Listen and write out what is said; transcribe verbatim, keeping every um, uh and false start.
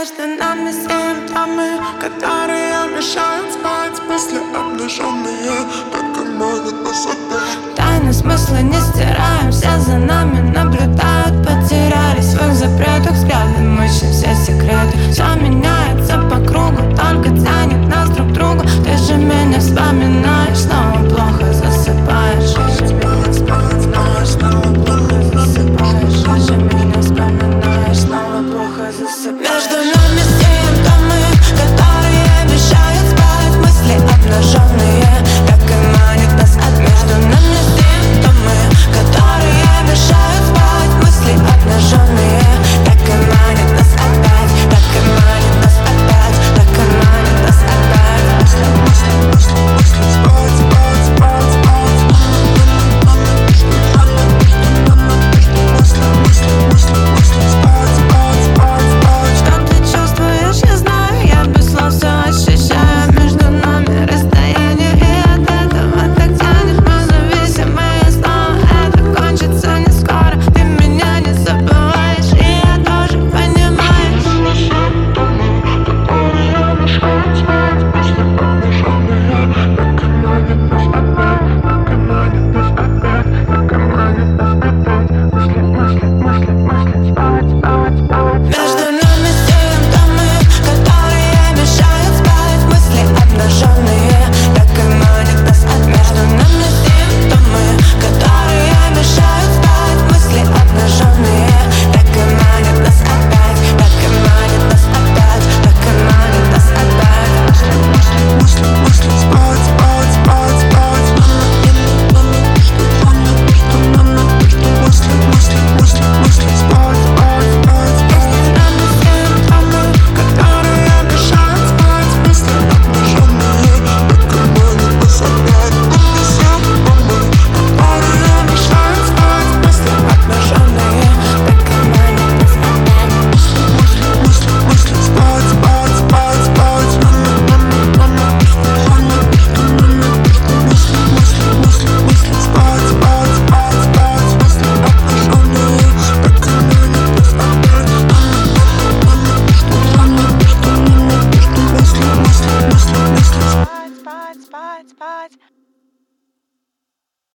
Между нами симптомы, которые мешают спать. Мысли обнаженные, только манят нас опять. Тайны смысла не стираем, все за нами наблюдают. Потеряли в своих запретах взглядом, ищем все секреты.